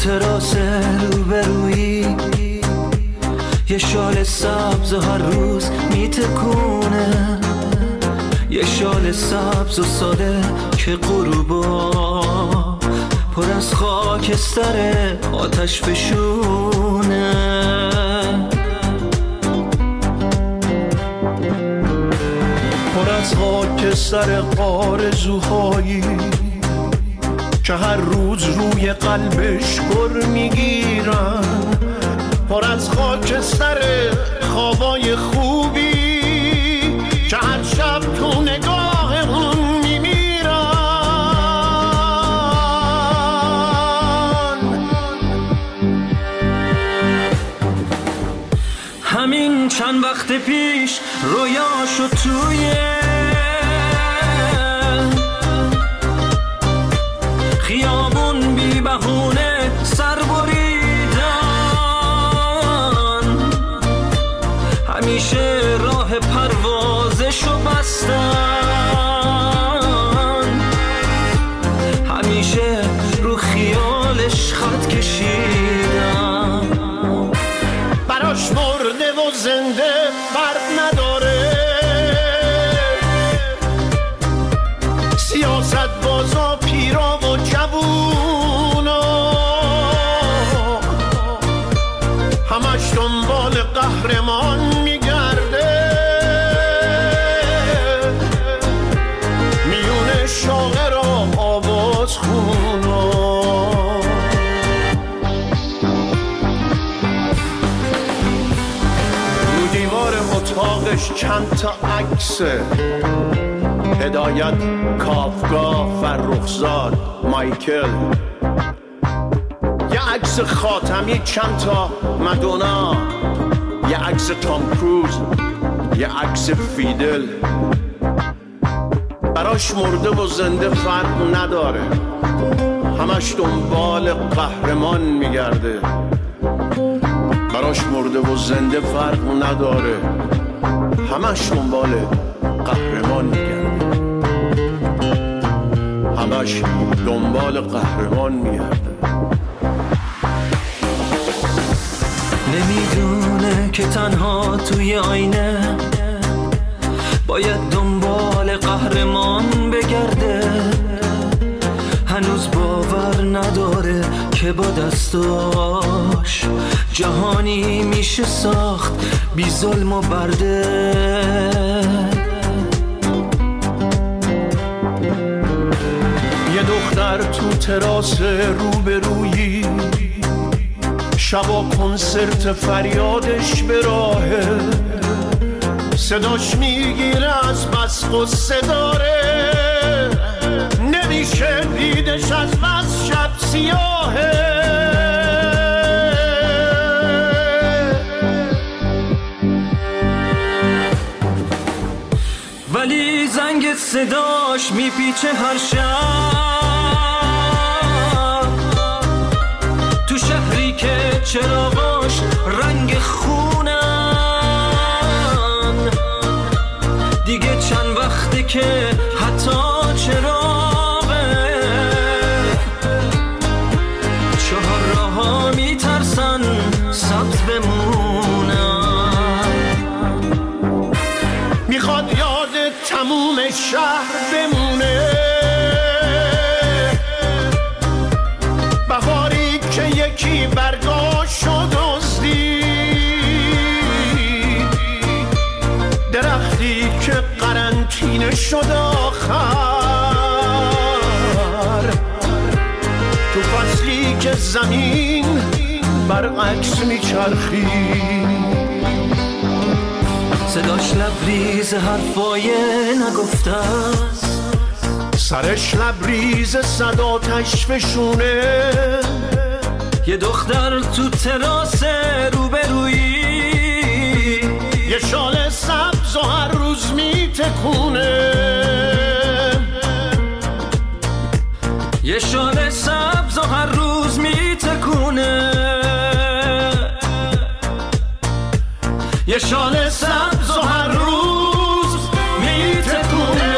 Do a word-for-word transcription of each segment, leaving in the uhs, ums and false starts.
تراس روبرویی، یه شال سبز هر روز میتکونه، یه شال سبز و ساده که غروبا پر از خاکستر آتش فشونه. پر از خاکستر آرزوهایی که هر روز روی قلبش گر میگیرن، پر از خاکستر خوابای خوبی که هر شب تو نگاه اون میمیرن. همین چند وقت پیش رویاشو توی خیابون بی بهونه سر بریدن، همیشه راه پروازشو بستن، همیشه رو خیالش خط کشیدن. براش مرده و زنده فرق نداره، سیاست بازا پیرا و جوونا همش دنبال قهرمان میگرده، میونه شاعر و آواز خونا. رو دیوار اتاقش چند تا عکسه، هدایت، کافکا، فرخزاد، مایکل، یه عکس خاتمی، چند تا مدونا، یه عکس تام کروز، یه عکس فیدل. براش مرده و زنده فرق نداره، همش دنبال قهرمان میگرده. براش مرده و زنده فرق نداره، همش دنبال قهرمان میگرده، همش دنبال قهرمان میگرده. نمیدونه که تنها توی آینه باید دنبال قهرمان بگرده، هنوز باور نداره که با دستاش جهانی میشه ساخت بی ظلم و برده. یه دختر تو تراس روبرویی، شبا کنسرت فریادش به راهه، صداش میگیره از بس غصه داره، نمیشه دیدش از بس شب سیاهه. ولی زنگ صداش میپیچه هر شب، تو شهری که چراغاش رنگ خونن، دیگه چند وقته که حتی چراغه چهار راه‌ها میترسن سبز بمونن. میخواد یاد تموم شهر بمونه، بهاری که یکی برگاشو دزدید، درختی که قرنطینه شد آخر، تو فصلی که زمین برعکس میچرخید. صداش لبریز حرفای نگفته است، سرش لبریز صداتش فشونه. یه دختر تو تراس روبرویی، یه شال سبز و هر روز میتکونه، یه شال سبز و هر روز میتکونه، یه شال سبز و هر روز میتکونه.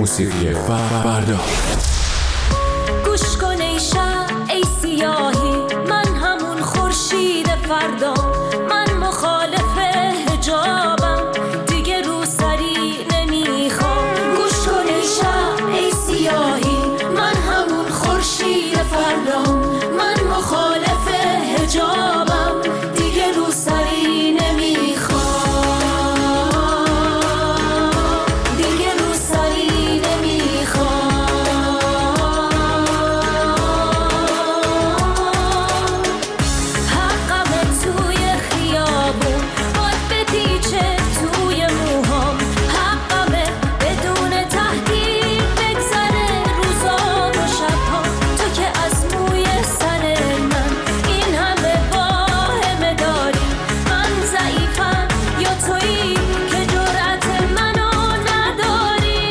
موسیقی فردا. گوش کن ای شب ای سیاهی، من همون خورشید فردا، من مخالف حجابم، دیگه رو سری نمیخوام. گوش کن ای شب ای سیاهی، من همون خورشید فردا، من مخالف حجابم، دیگه رو سری نمیخوام، دیگه رو سری نمیخوام. حقم توی خیابون باد بپیچه توی موهام، حقمه بدون تحقیر بگذره روزا و شبها. تو که از موی سر من این همه واهمه داری، من ضعیفم یا تویی که جرأت منو نداری.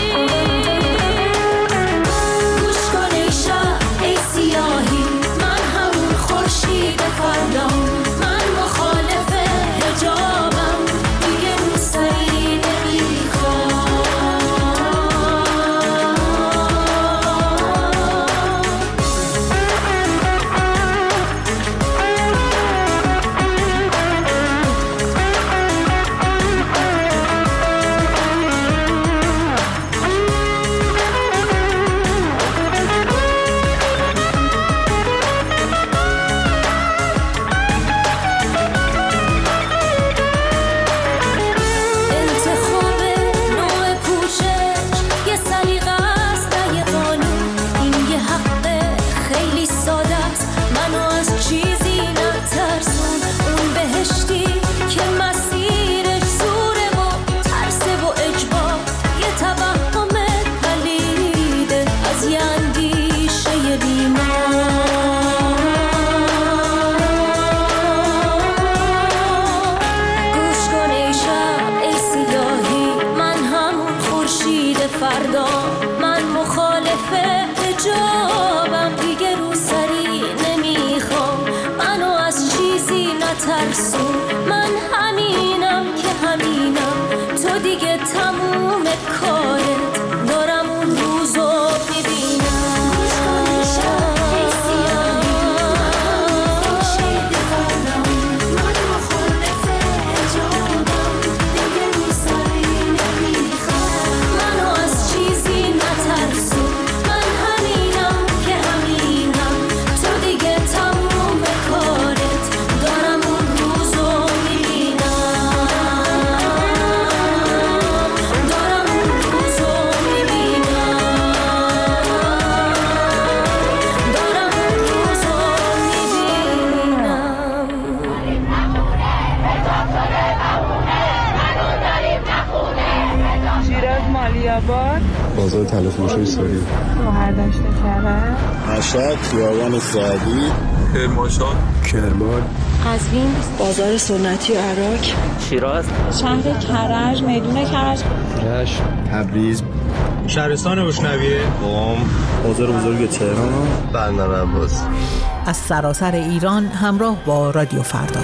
گوش کن ای شب ای سیاهی، من همون خورشید فردام، من مخالف حجابم، دیگه رو سری نمیخوام. انتخاب نوع پوشش یه سلیقه است نه یه قانون، این یه حق خیلی ساده است، منو از چیزی نترسون. اون بهشتی که مسیرش زوره و ترسه و اجبار، یه توهم پلیده از یه اندیشه بیمار. گوش کن ای شب ای سیاهی، من همون خورشید فردا، من مخالف حجابم، دیگه رو سری نمیخوام، منو از چیزی نترسون. من همینم که همینم، تو دیگه تموم کارت، دارم اون روزو میبینم. گوش کن ای شب ای سیاهی، من خورشید فردا، من مخالف حجابم، دیگه رو سری نمیخوام، منو از چیزی نترسون. من همینم که همینم، تو دیگه تموم کارت، دارم اون روزو میبینم، دارم اون روزو میبینم، دارم اون روزو میبینم. شیراز مالیاباد، بازار طلا فروشی سوری، گوهردشت کرد، مشهد خیابان سعدی، کرمانشاه، کرمان، قزوین، بازار سنتی عراق، شیراز، شهر کرج، میدون کرج، رشت، تبریز، شهرستان بشنویه، قم، بازار بزرگ تهران، بندر عباس. از سراسر ایران همراه با رادیو فردا.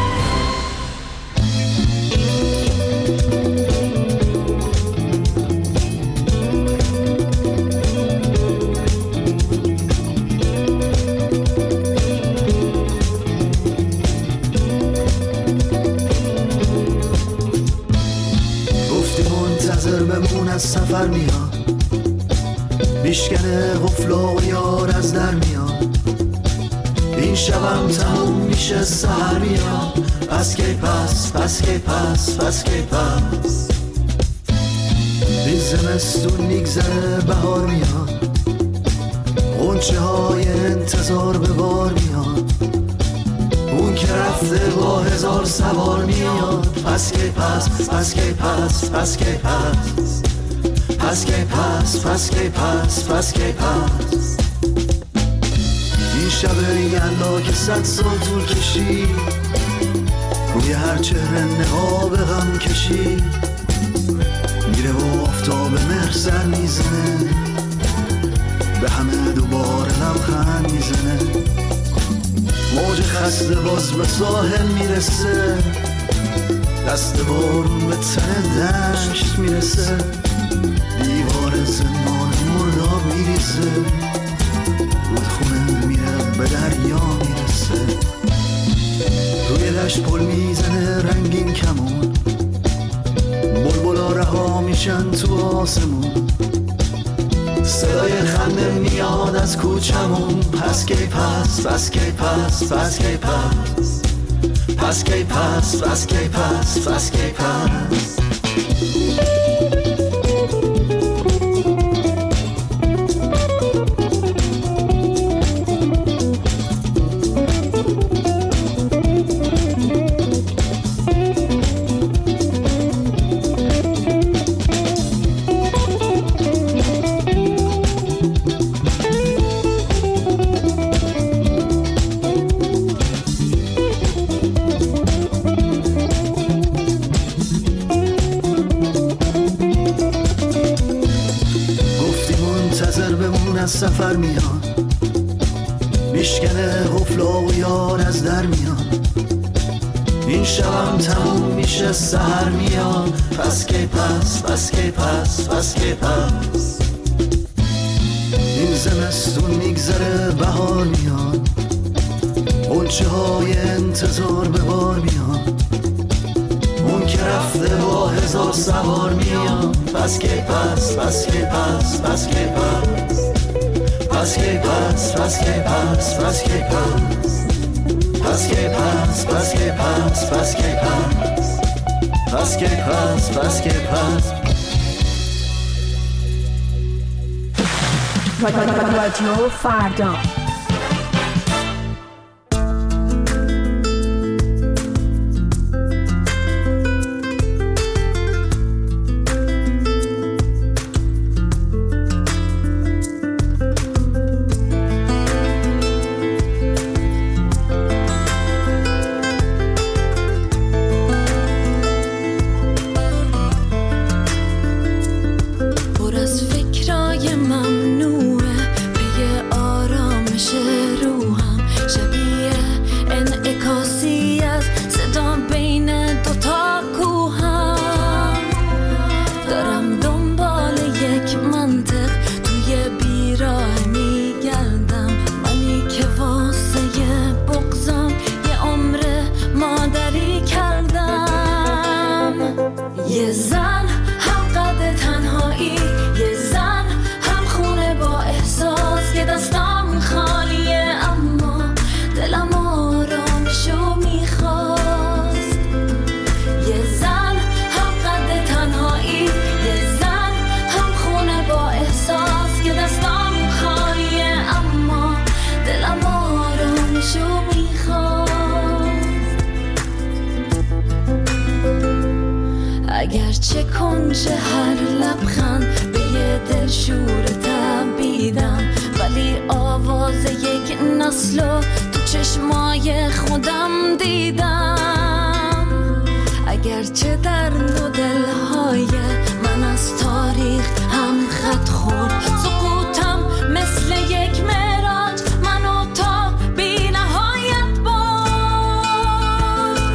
گفتی منتظر بمون از سفر میاد، بیشکنه غفل و یار از در میاد، این شبم تموم میشه سهر میاد، پس کی پس پس کی پس پس کی پس. این زمستون میگذره بهار میاد، غنچه های انتظار به بار میاد، اون که رفته با هزار سوار میاد، پس کی پس پس کی پس پس کی پس پس کی پس پس کی پس پس کی پس. این شب یلا که صد سال طول کشید، روی هر چهره نقاب غم کشید، میره و آفتاب مهر سر میزنه، به همه دوباره لبخند میزنه، موج خسته باز به ساحل میرسه، دست بارون به تن دشت میرسه، دیوار زمان مرداب میریزه، رودخونه میره به دریا میرسه، روی دشت پل میزنه رنگین کمون، بلبلا رها میشن تو آسمون، صدای خنده میاد از کوچمون، پس کی پس پس کی پس پس کی پس پس کی پس پس کی پس پس کی پس از سفر میاد، میشکنه قفلا و یار از در میاد، این شبم تموم میشه سحر میاد، پس کی پس پس کی پس پس کی پس این زمستون میگذره بهار میاد، قنچه های انتظار به بار میاد، اون که رفته با هزار سوار میاد، پس کی پس پس کی پس پس کی پس پس کی پس پس کی پس پس کی پس پس کی پس پس کی پس پس کی پس پس کی پس پس کی پس رادیو فردا. اگرچه کنج هر لبخند به یه دل شور تبیدم، ولی آواز یک نسلو تو چشمای خودم دیدم. اگرچه در نو دلهای من از تاریخ هم خط خورد، سقوطم مثل یک معراج منو تا بی نهایت برد.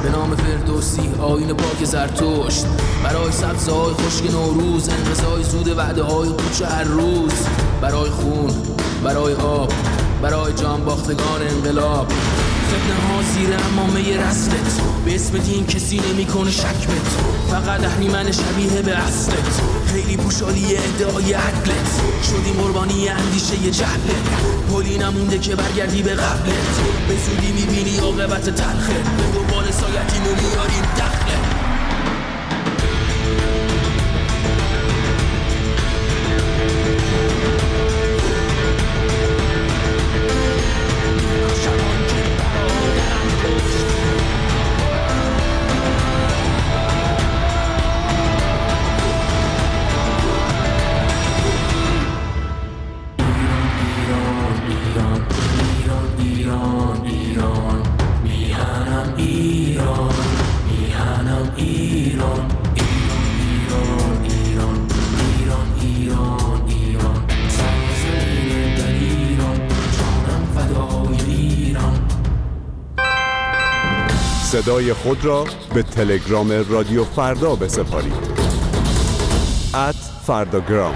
به نام فردوسی آیین پاک زرتشت، برای سبزهای خشک نوروز، انقضای زود وعده های پوچ هر روز، برای خون، برای آب، برای جان باختگان انقلاب. فتنه ها زیر امامه رسلت، به اسم دین کسی نمی کنه شک بت، فقط اهریمن شبیه به اصلت، خیلی پوشالی ادعای عدلت، شدیم قربانی اندیشه جهلت، پلی نمونده که برگردی به قبلت، به زودی میبینی عاقبت تلخه، به دنبال سایتیمو میاریم دخله. صدای خود را به تلگرام رادیو فردا بسپارید. ات فرداگرام.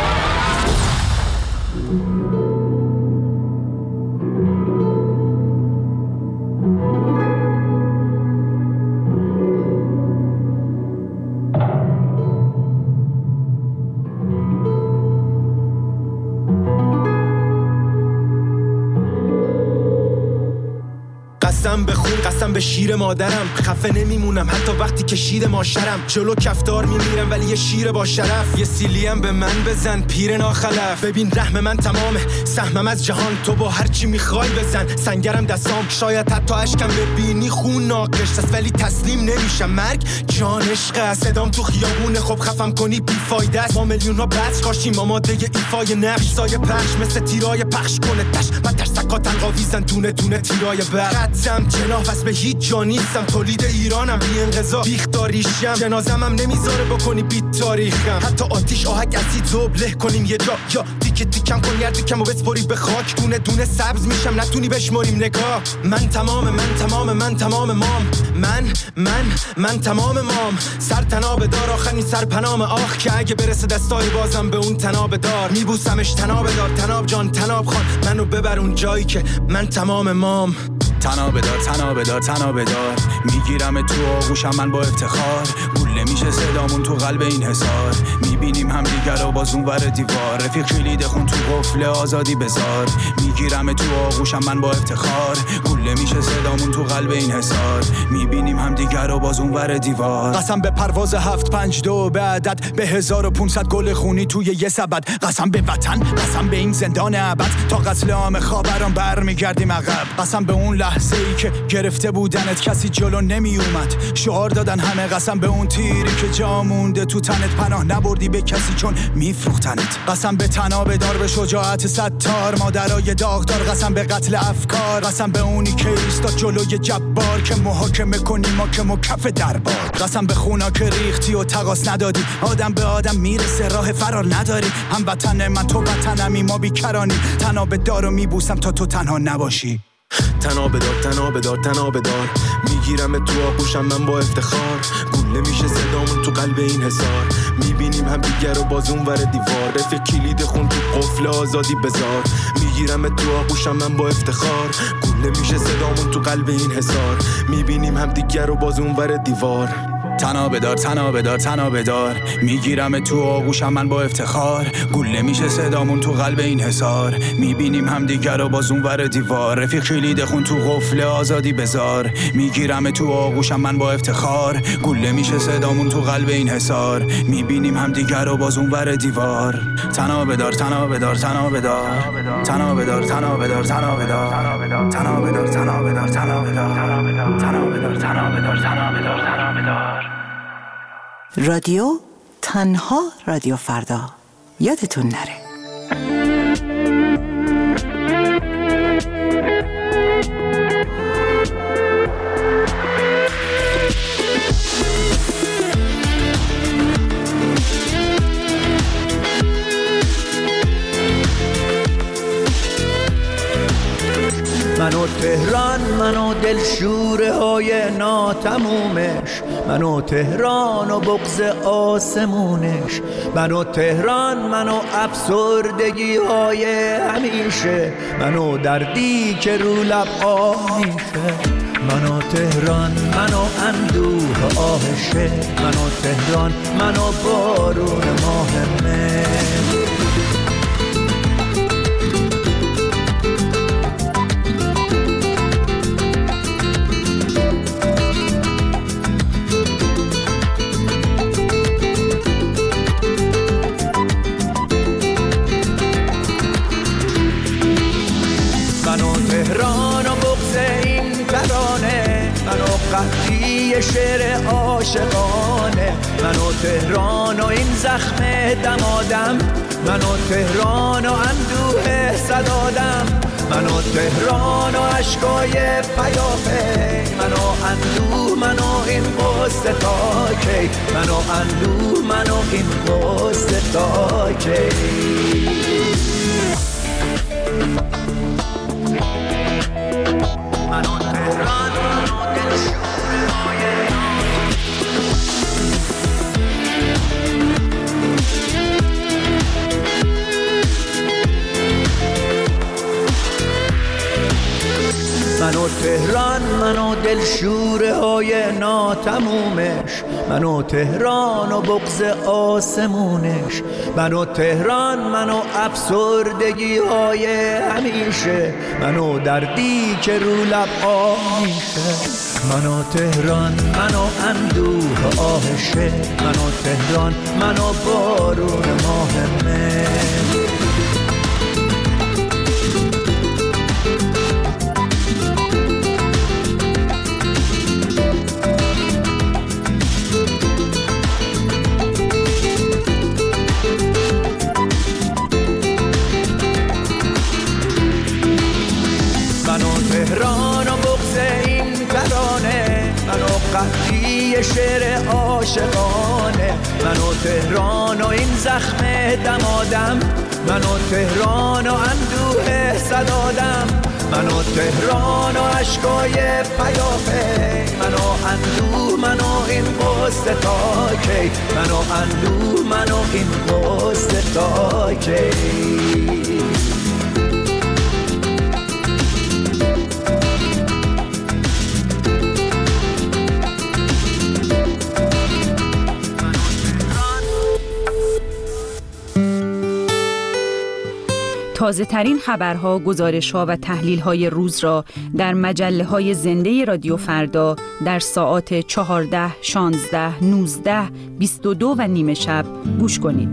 قسم به خون، قسم به شیر مادرم، خفه نمیمونم حتی وقتی که شیر ماشرم، جلو کفتار میمیرم ولی یه شیر با شرف، یه سیلیم به من بزن پیر ناخلف، ببین رحم من تمامه، سهمم از جهان، تو با هر چی میخوای بزن، سنگرم دستام، شاید حتی اشکم ببینی خون ناقش است ولی تسلیم نمیشم، مرگ جان عشق است، صدام تو خیابونه خب خفم کنی بیفایده است، ما میلیون ها بچ کاشتیم آماده ایفای نقش، سایه پخش مثل تیرای پخش کنه تش، من ترسکا تنقاویزن دونه دونه تیرای برق، خطم جناح واسه به هیچ جا نیستم، تولید ایرانم بی انقضا بیخ داریشم، جنازم هم نمیذاره بکنی بیت تاریخم، حتی آتیش آهک اسید زبله کنیم یه جا، یا دیگه دیکم کن یردیکم و بسپری به خاک، دونه دونه سبز میشم نتونی بشماریم نگاه، من تمام من تمام من تمام مام، من من من تمام مام، سر تناب دار آخرین سر پنام آخ، که اگه برسه دستای بازم به اون تناب دار، میبوسمش تناب دار، تناب جان تناب خان، منو ببر اون جایی که من تمام مام. تناب دار تناب دار تناب دار، میگیرم تو آغوشم من با افتخار، گوله میشه صدامون تو قلب این حصار، میبینیم هم دیگر رو باز اون ور دیوار، رفیق کلید خون تو قفل آزادی بذار، میگیرم تو آغوشم من با افتخار، گوله میشه صدامون تو قلب این حصار، میبینیم هم دیگر رو باز اون ور دیوار، قسم به پرواز هفت پنج دو به عدد، به هزار و پونصد گل خونی توی یه سبد، قسم به وطن، قسم به این زندان ابد، تا قتل عام خاوران برمیگردیم عقب، قسم به اون لحظه ای که گرفته بودنت کسی جلو نمی اومد، شعار دادن همه، قسم به اون تیری که جا مونده تو تنت، پناه نبردی به کسی چون میفروختنت، قسم به تناب دار، به شجاعت ستار، مادرای داغدار، قسم به قتل افکار، قسم به اونی که ایستاد جلوی جبار که محاکمه کنی ما که مکف دربار، قسم به خونا که ریختی و تقاس ندادی، آدم به آدم میرسه راه فرار نداری، هم وطن من تو وطنمی ما بیکرانی، تناب دار رو میبوسم تا تو تنها نباشی، تناب دار تناب دار تناب دار، میگیرم تو آغوشم من با افتخار، گوله میشه صدامون تو قلب این حصار، میبینیم هم دیگر رو باز اون ور دیوار، رفیق کلید خون تو قفل آزادی بذار، میگیرم تو آغوشم من با افتخار، گوله میشه صدامون تو قلب این حصار، میبینیم هم دیگر رو باز اون ور دیوار، تناب دار تناب دار تناب دار، میگیرم تو آغوشم من با افتخار، گوله میشه صدامون تو قلب این حصار، میبینیم هم دیگر رو باز اون ور دیوار، رفیق کلید خون تو قفل آزادی بذار، میگیرم تو آغوشم من با افتخار، گوله میشه صدامون تو قلب این حصار، میبینیم هم دیگر رو باز اون ور دیوار، تناب دار تناب دار تناب دار تناب دار تناب دار تناب دار تناب دار تناب دار تناب دار تناب دار تناب دار تناب دار. رادیو تنها رادیو فردا، یادتون نره. منو تهران منو دلشوره های ناتمومش، منو تهران و بغض آسمونش، منو تهران، منو افسردگی های همیشه، منو دردی که رو لب آه میشه، منو تهران، منو اندوه آهشه، منو تهران، منو بارون ماه مهر. منو تهران و بغض این ترانه، منو قحطی شعر عاشقانه، منو تهران و این زخم دمادم، منو تهران و اندوه صدادم، منو تهران و عشقای پیاپی، منو اندوه، منو این قصه تا کی، منو اندوه، منو این قصه تا کی. منو تهران، منو دلشوره های منو تهران، منو دلشوره های ناتمومش، منو تهران و بغض آسمونش، منو تهران، منو افسردگی های همیشه، منو دردی که رو لب آه میشه، منو تهران، منو اندوه آهشه، منو تهران، منو بارون ماه مهر. تهران و بغض این ترانه، منو قحطی شعر عاشقانه، منو تهران و این زخم دمادم، منو تهران و اندوه صدادم، منو تهران و عشقای پیاپی، منو اندوه، منو این قصه تا کی، منو اندوه، منو این قصه تا کی. تازه ترین خبرها، گزارش‌ها و تحلیل‌های روز را در مجله‌های زنده رادیو فردا در ساعات چهارده، شانزده، نوزده، بیست و دو و نیم شب گوش کنید.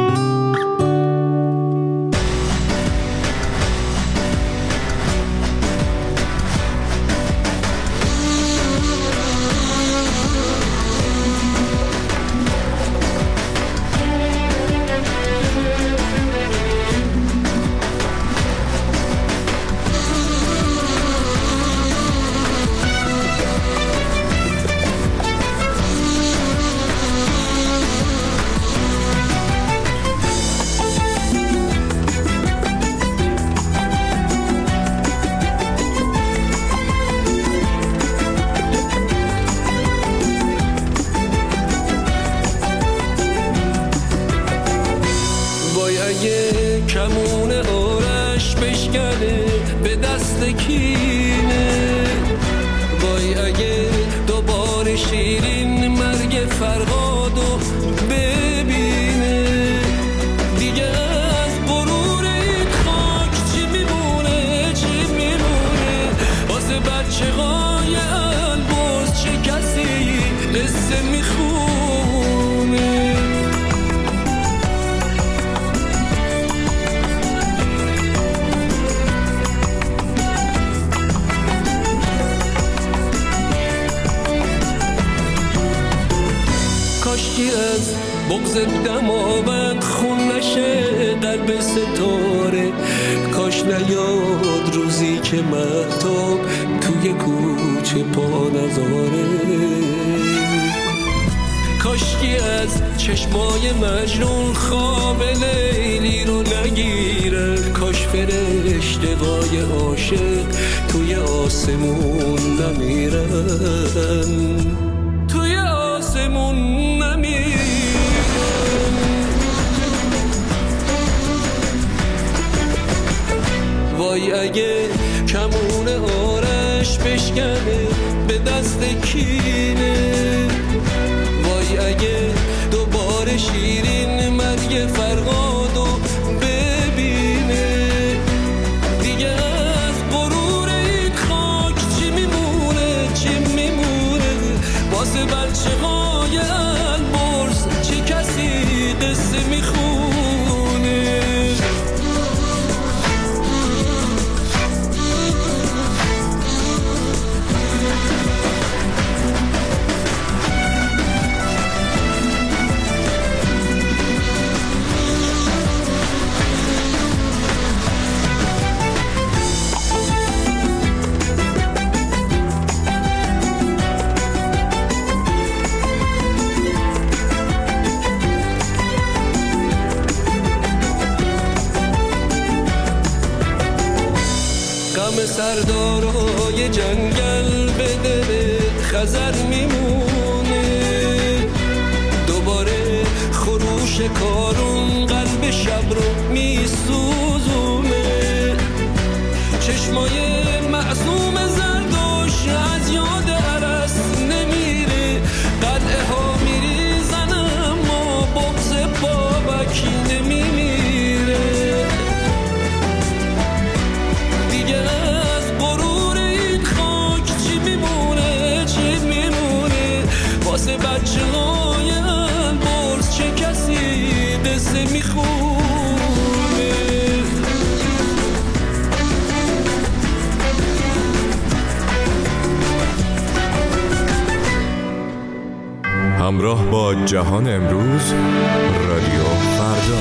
بغض دماوند خون نشه قلب ستاره، کاش نیاد روزی که مهتاب توی کوچه پا نذاره، کاش هیچکی از چشمای مجنون خواب لیلی رو نگیره. کاش فرشته‌های عاشق توی آسمون نمیرن، توی آسمون نمیرن. وای اگه کمون آرش بشکنه به دست کینه، وای اگه دوباره شیرین مرگ فرهادو ببینه. دیگه از غرور این خاک چی میمونه، چی میمونه واسه بچه های البرز؟ چه کسی قصه میخونه؟ سردارای جنگل به دل خزر میمونه. دوباره خروش کارون قلب شب رو میسوزونه. چشمای معصوم زردوش از یاد عرس نمیره. قلعه ها میریزن اما بغض بابکی نمیمیره. دیگه از غرور این خاک چی میمونه، چی میمونه واسه بچه های البرز؟ چه کسی قصه میخونه؟ همراه با جهان امروز، رادیو فردا.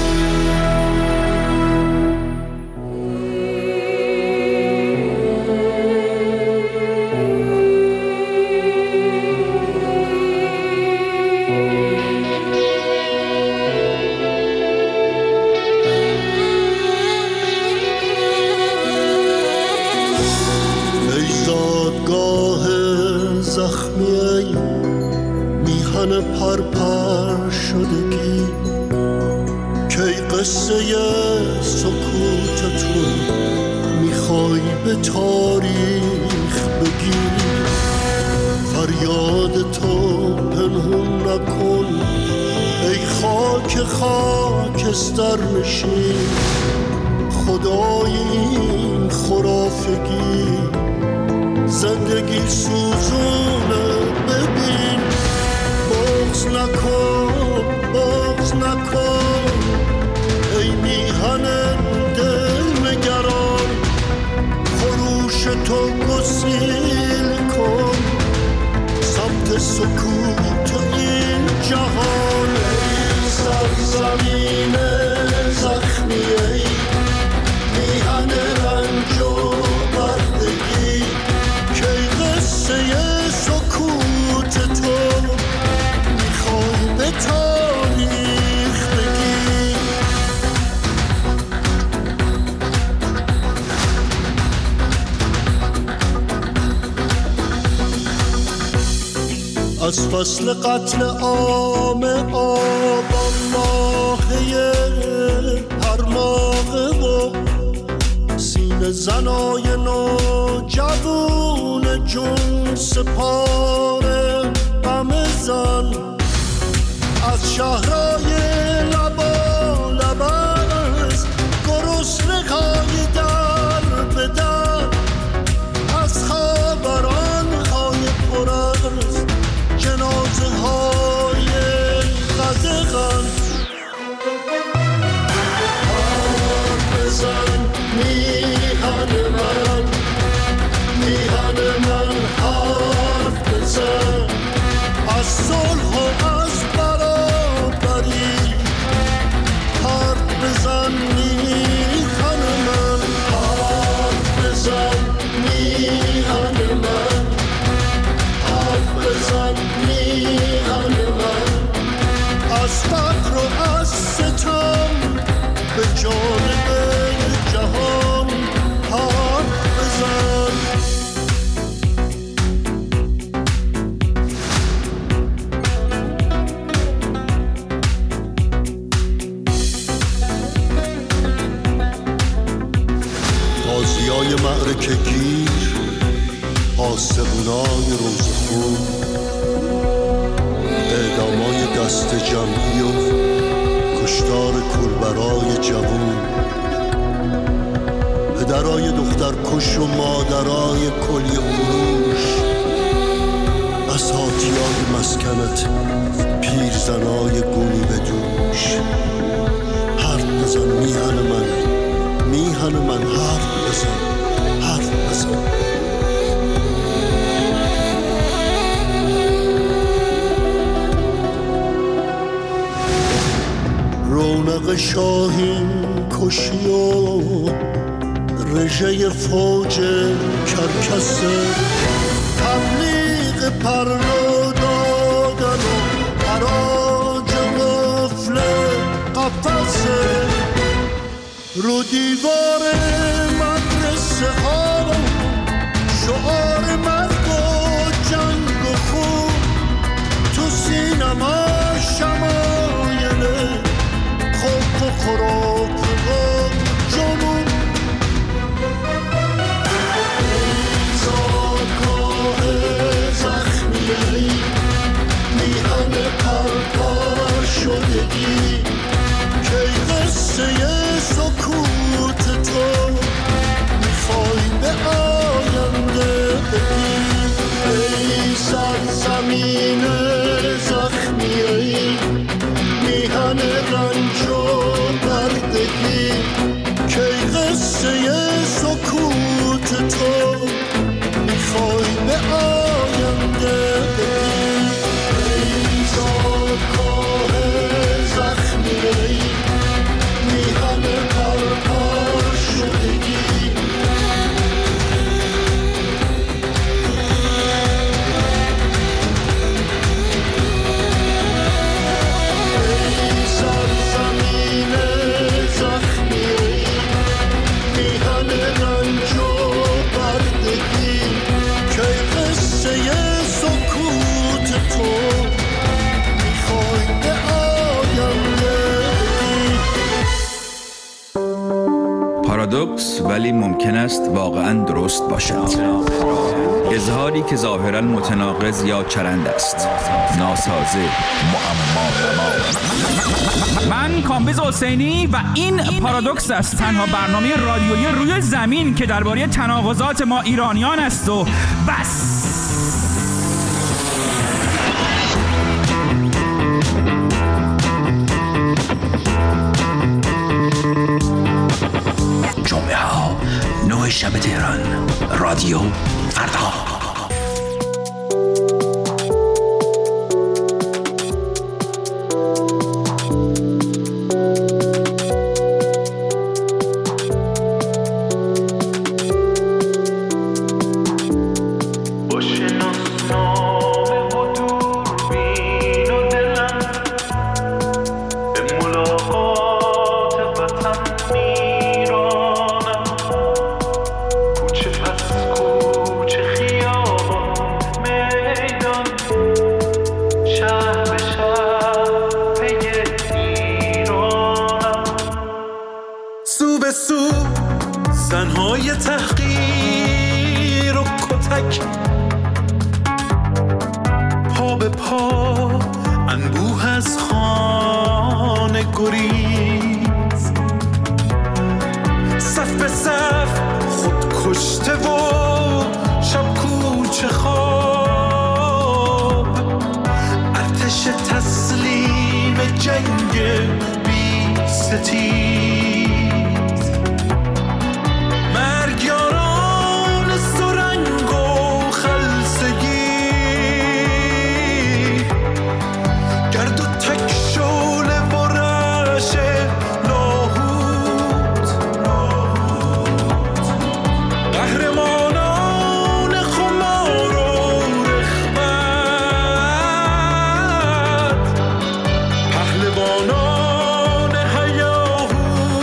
پرپر شدگی کی قصه سکوتتون میخوای به تاریخ بگی؟ فریاد تو پنهون نکن ای خاک خاکستر نشین. خدای این خرافگی زندگی سوزونه ببین. بغض نکن، بغض نکن ای میهن دل نگران. خروش تو گسیل کن سمت سکوت این جهان. ای سرزمین زخمی، ای میهن رنج و بردگی کی قصه سکوت تو به تاریخ بگی؟ از فصل قتل عام آبان ماهی پرماغه و سینه زنای نوجوان جون سپاره غم زن. از شهرهای لبا لبست گرسنه های در به در. از خبران های پر از جنازه های قدغن. حرف بزن میهن من، میهن من حرف بزن از صلح و از برابری. جانب جهان حرف بزن. غازیای معرکه گیر، آسمونای روزخون، اعدامای دست جمعی و کشتار کولبرای جوون، پدرای دختر کش و مادرای کلی فروش، اساتیای مسکنت پیرزنای گونی به دوش. حرف بزن میهن من، میهن من، حرف بزن، حرف بزن. رونق شاهین کشی و رژه فوج کرکسه، تبلیغ پرلو دادن و حراج قفل قفصه. رو دیوار مدرسه ها شعار مرگ و جنگ و خون، تو سینما شمایل خوب و خراب و جنون. زادگاه زخمی میهن پرپر شدگی، که قصه سکوت تو میخوای به آینده بگی. ای سرزمین زخمی، ای میهن رنج و دردگی، که قصه سکوت تو میخوای به آینده بگی. ای زادگاه زخمی، ای میهن پرپر شدگی. پارادوکس ولی ممکن است واقعاً درست باشد. اظهاری که ظاهراً متناقض یا چرند است، ناسازه، معما نما. من کامبیز حسینی و این پارادوکس است، تنها برنامه رادیویی روی زمین که درباره تناقضات ما ایرانیان است و بس. جمعه ها نه شب تهران، رادیو فردا. زنهای تحقیر و کتک، پا به پا انبوه از خانه گریز، صف به صف خود کشته و شب کوچه خواب، ارتش تسلیم جنگ بی ستیز، مرگیاران سرنگ و خلصگی، گرد و تک شعله و رعش لاهوت، قهرمانان خمار و رغبت، پهلوانان هیاهو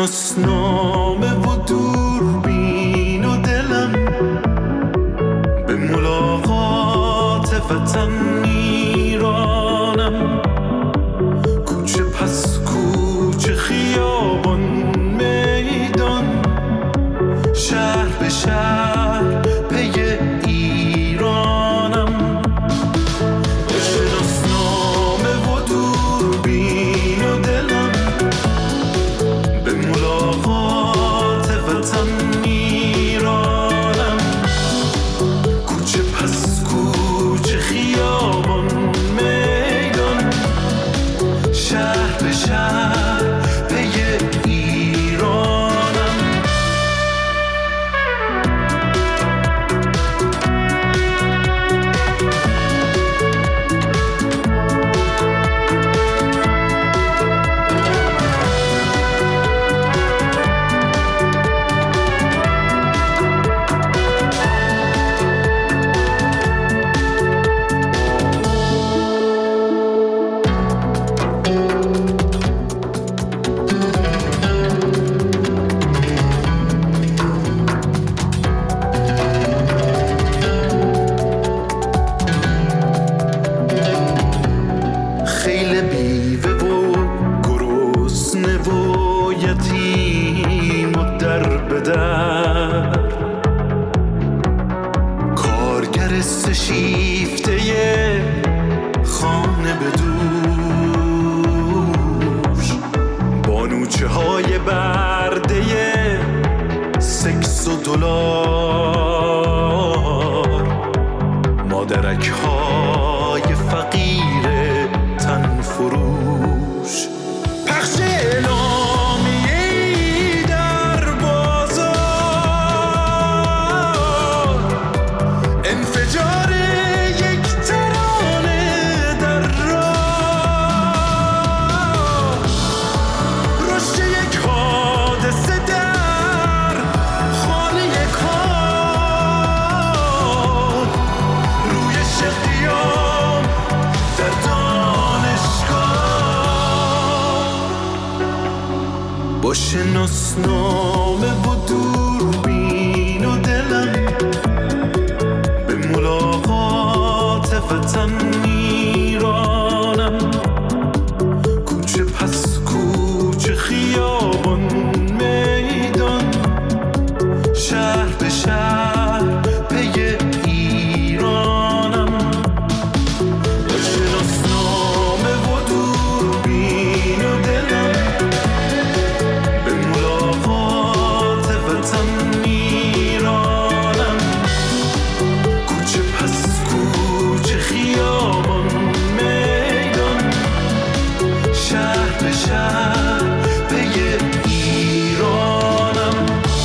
شناسنامه و دوربین و دلم به ملاقات وطن میرانم. کوچه پس کوچه، خیابان میدان، شهر به شهر پی ایرانم. به شناسنامه و دوربین و دلم به ملاقات وطن میرانم. کوچه پس کوچه، خیابان میدان، شهر به شهر پی ایرانم. خیل بیوه و گرسنه و یتیم و در به در، کارگر سشیفته خانه به دوش، بانوچه های برده سکس و دلار، مادرک های فقیر تن فروش. پخش اعلامیه‌ای در بازار، انفجار یک ترانه در راه، رشد یک حادثه در خانه کار، رویش قیام در با شناسنامه و دوربین و دلم به ملاقات وطن میرانم. کوچه پس کوچه، خیابان میدان، شهر به شهر پی ایرانم. با شناسنامه و دوربین و دلم به ملاقات وطن میرانم. کوچه پس کوچه، خیابان میدان، شهر به شهر پی ایرانم.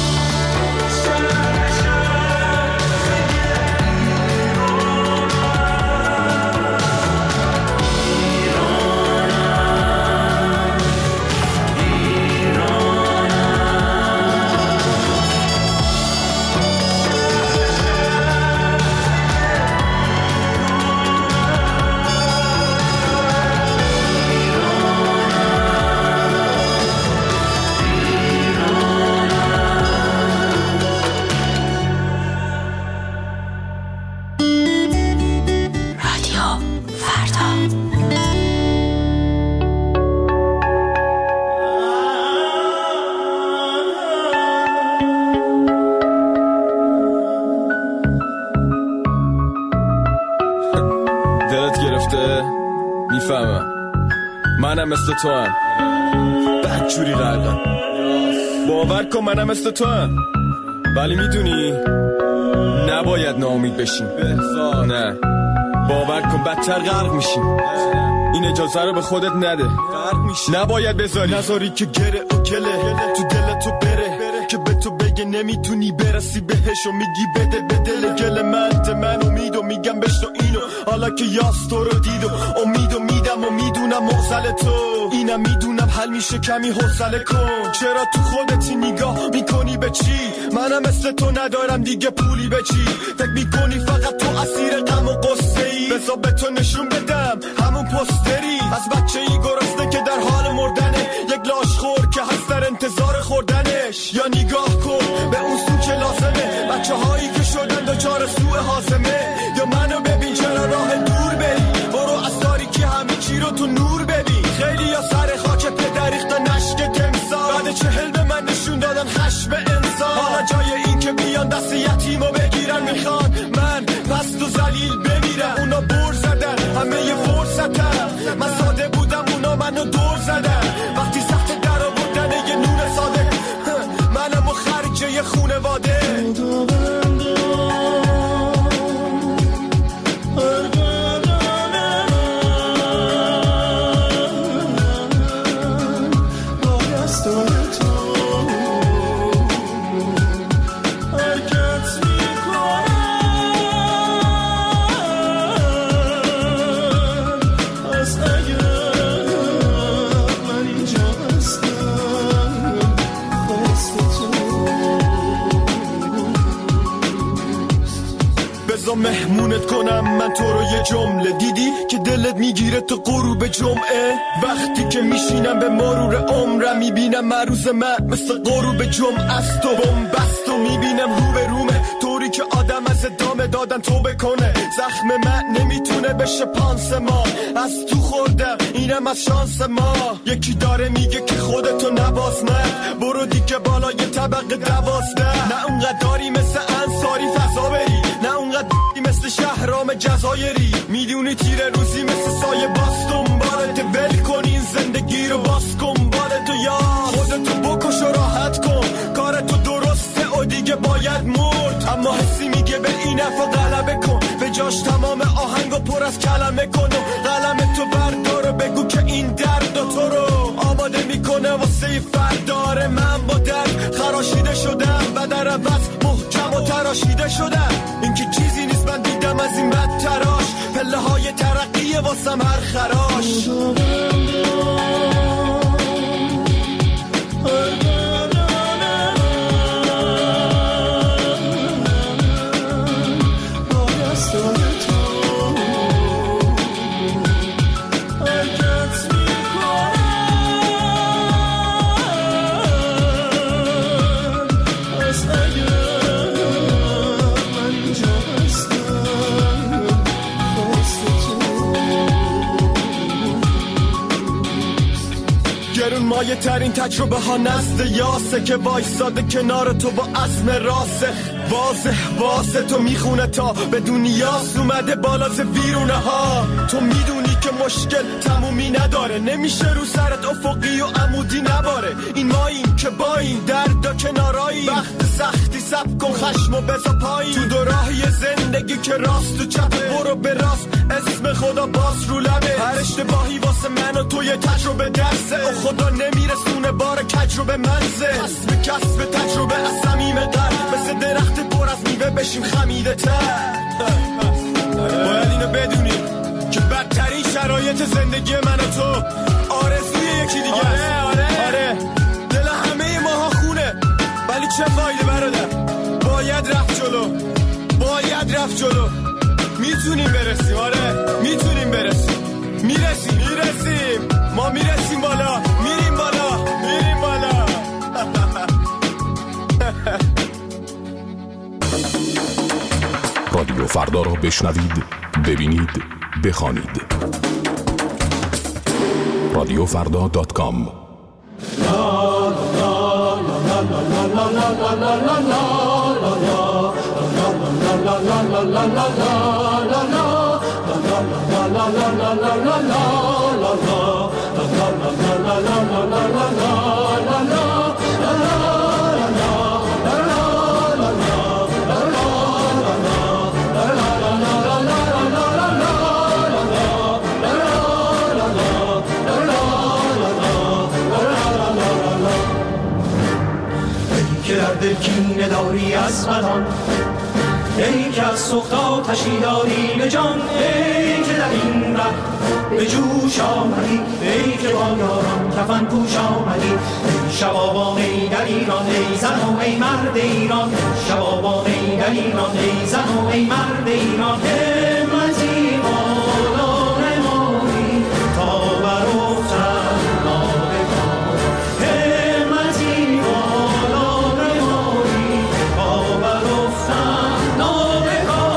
میفهمم منم مثل تو هم بدجوری غرقم، باور کن منم مثل تو هم، ولی میدونی نباید ناامید بشیم. نه باور کن بدتر غرق میشیم. این اجازه رو به خودت نده، نباید بذاری نذاری که گره و کله تو دل تو بره، که به تو بگه نمیتونی برسی بهش و میگی بده به دل گل من من امید و میگم بشنو اینو، حالا که یاس تو رو دید و امید و میدم و میدونم مغزل تو اینم میدونم حل میشه کمی حوصله کن. چرا تو خودتی نگاه میکنی به چی؟ منم مثل تو ندارم دیگه پولی به چی؟ فکر میکنی فقط تو اسیر غم و قصه ای؟ بذار به تو نشون بدم همون پستری از بچه ای گرسنه که در حال مردنه، یک لاش خور که هست در انتظار خور سوء حاسمه. یا منو ببین چرا راه دور بری، برو از تاریکی همه چی رو تو نور ببین. خیلی یا سر خاک پدر ریختن نشک تمثال، بعد چهل به من نشون دادن خشم انسان. حالا جای این که بیان دست یتیمو بگیرن میخوان من پست و ذلیل بمیرم. اونا بر زدن همه یه فرصتم، من ساده بودم اونا منو دور زدن. وقتی سخت در آوردن یه نور ساده، منم و خرجه یه خونواده. مهمونت کنم من تو رو یه جمله، دیدی که دلت میگیره تو غروب جمعه. وقتی که میشینم به مرور عمرم میبینم مروز من مثل غروب جمعه است. و بومبست و میبینم رو به رومه، طوری که آدم از ادامه دادن تو بکنه. زخم من نمیتونه بشه پانسمان، از تو خوردم اینم از شانس ما. یکی داره میگه که خودتو نباز مرد، برو دیگه بالای طبقه دوازده. نه اونقدر داری مثل انصاری فضا بری، نه اونقدر مثل شهرام جزایری. میدونی تیره روزی مثل سایه باز دنبالت، ول کن این زندگی رو باز کن بالتو. یا خودتو بکش و راحت کن، کارتو درسته و دیگه باید مرد. اما حسی میگه به این حرفا غلبه کن، به جاش تمام آهنگو پر از کلمه کن و قلم تو بردار و بگو که این درد و تو رو آماده میکنه واسه فرداره. من با درد خراشیده شدم و در عوض محکم و تراشیده شدم. این که چیزی نیست من دیدم از این بد تراش، پله های ترقیه واسم هر خراش. مایه ترین تجربه ها نزد یاسه، که وایساده کنار تو با عزم راسه. واضح واسه تو میخونه تا به دنیاست اومده بالا ز ویرونه ها. تو میدونی که مشکل تمومی نداره، نمیشه رو سرت افقی و عمودی نباره. این ماییم که با این دردا کنارایی، وقت سختی سب کن خشم و بزا پایی. تو دو راهی زندگی که راست و چپه، برو به راست اسم خدا باز رو لبه. هر اشتباهی واسه من و تو یه تجربه درسه، و خدا نمیرسونه بار کجربه منزه. کسب کسب تجربه از صمیم قلب، مثل درخت پر از میوه بشیم خمیده تر. باید اینو بدونیم که بدترین شرایط زندگی من و تو آرزوی یکی دیگه است. آره آره آره دل همه ماها خونه، ولی چه فایده برادر، باید رفت جلو، باید رفت جلو. میتونیم برسیم، آره میتونیم برسیم، میرسیم میرسیم ما میرسیم بالا، میریم بالا میریم بالا. رادیو فردا را بشنوید، ببینید، بخوانید. رادیو فردا دات کام. دل کینه داری از بدان، ای که از سوخت آتشی داری به جان، ای که در این ره به جوش آمدی، ای که با یاران کفن پوش آمدی. ای شبابان ای در ایران، ای زن و ای مرد ایران، شبابان ای در ایران، ای زن و ای مرد ایران. همتی بالا نمایی تا برافتن ناگهان، همتی بالا نمایی تا برافتن ناگهان.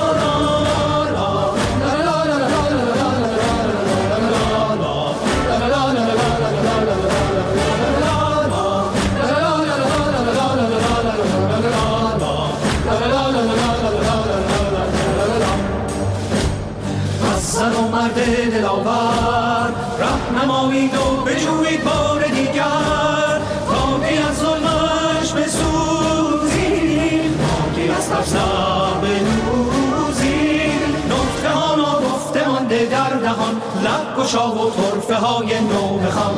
دلاور رهنمایید و بجویید بار دیگر تا که از ظلمش بسوزیم، تا که از ترسم بنوزیم. نکته ها ناگفته مانده در دهان، لب گشا و طرفه های نو بخوان.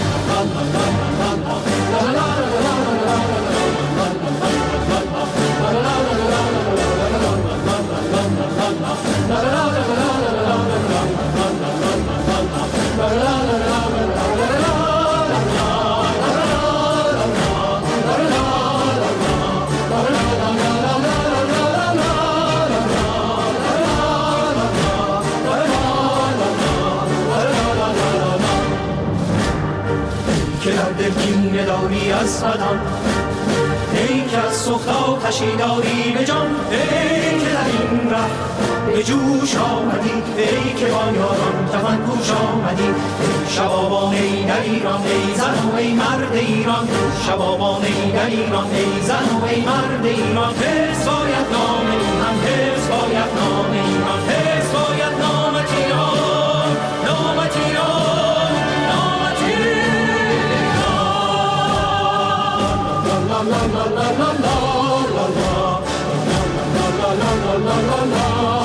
که در دل کینه داری از بدان، ای که از سخت آتشی داری به جان، ای که در این ره به جوش آمدی، ای که با یاران کفن پوش آمدی. ای شبابان ای در ایران، ای زن و ای مرد ایران، شبابان ای در ایران، ای زن و ای مرد ایران. حفظ باید نام ایران، حفظ باید نام ایران، حفظ باید نامت ایران، نامت ایران، نامت ایران. لا لا لا لا لا لا لا لا لا لا لا.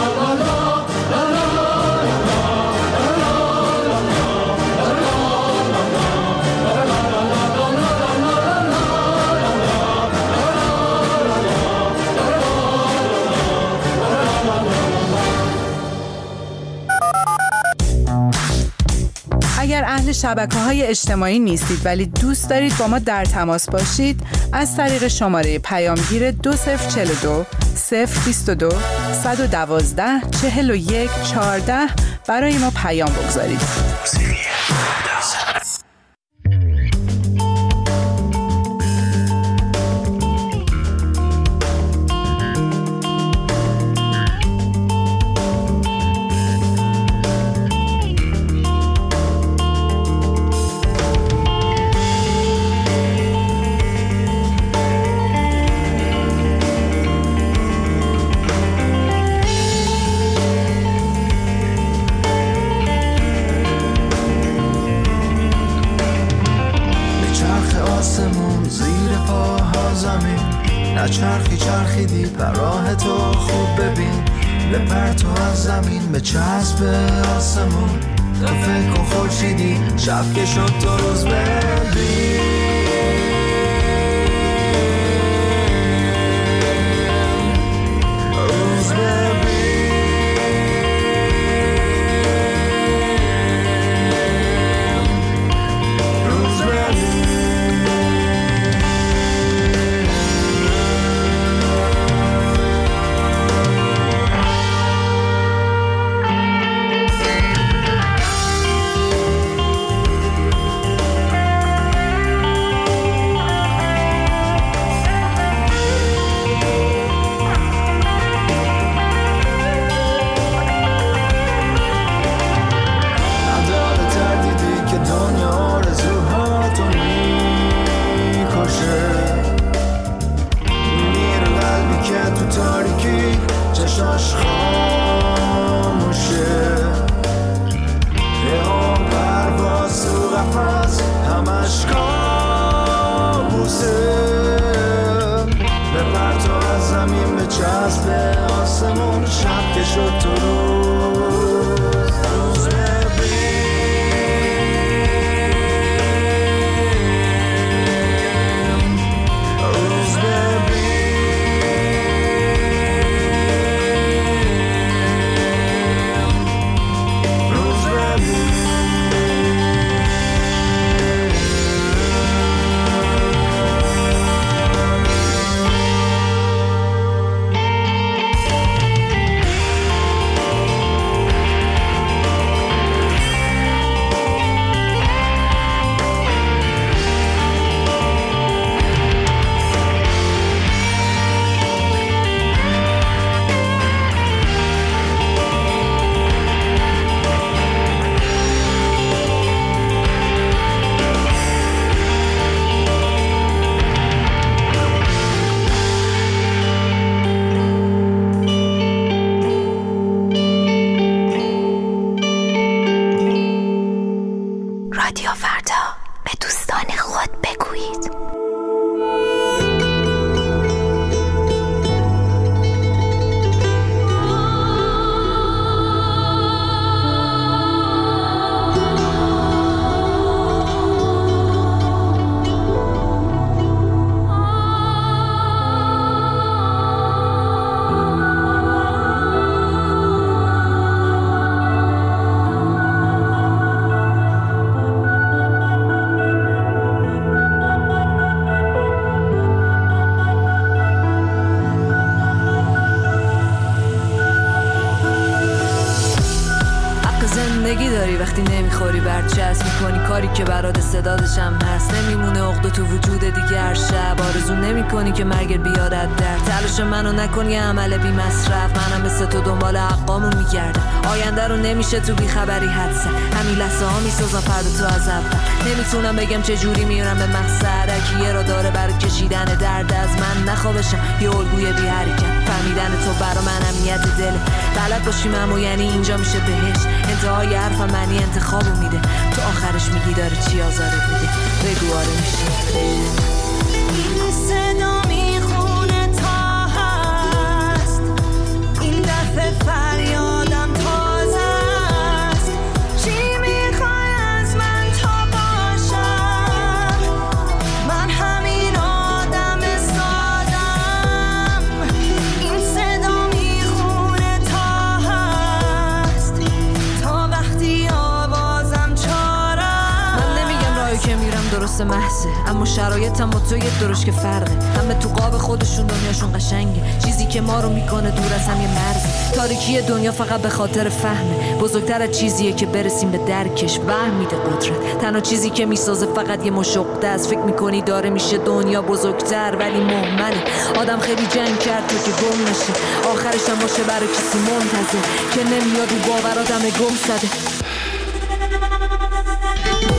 اگر اهل شبکه‌های اجتماعی نیستید ولی دوست دارید با ما در تماس باشید، از طریق شماره پیامگیر دو صفر چهل و دو صفر بیست و دو صد و دوازده چهل و یک چهارده برای ما پیام بگذارید. چرخی چرخیدی بر راه تو خوب ببین، بپر تو از زمین به چسب آسمون، تو فکر کن خورشیدی شب که شد تو روز ببین. روز ببین، روز ببین. زندگی داری وقتی نمیخوری برچسب میکنی کاری که برات استعدادشم هست. نمیمونه عقده تو وجود دیگه هر شب آرزو نمیکنی که مرگ بیارد در تلاش منو نکنی عمل بی مصرف. منم مثل تو دنبال حقامون میگردم آینده رو نمیشه تو بیخبری حدس. همین لحظه ها میسازم فردا تو از اول. نمیتونم بگم چه جوری میرم به مقصد. کیه را داره برای کشیدن درد از من نخوابشم یه الگوی بی حرکت. فهمیدن تو برا من امنیت دله. بلد باشیم اما یعنی اینجا میشه بهش. انتهای حرفم معنی انتخابو میده. تو آخرش میگی داره چی آزارت میده. بگو آره میشه. این صدا میخونه تا هست. این دفعه فریادم تازه است. چی میخوای از من تا باشم؟ من همین آدم سادم. این صدا میخونه تا هست. تا وقتی آوازم چارم. من نمیگم راهی که میرم درست محضه اما شرایطم با تو یه درش که فرقه. همه تو قاب خودشون دنیاشون قشنگه. چیزی که ما رو میکنه دور از هم یه مرز. تاریکی دنیا فقط به خاطر فهمه. بزرگتر از چیزیه که برسیم به درکش. وهم میده قدرت. تنها چیزی که میسازه فقط یه مشقده است. فکر میکنی داره میشه دنیا بزرگتر ولی مهمله. آدم خیلی جنگ کرد تو که گم نشه. آخرش هم باشه برای کسی منتظر که نمیاد رو باور آدم گم زده.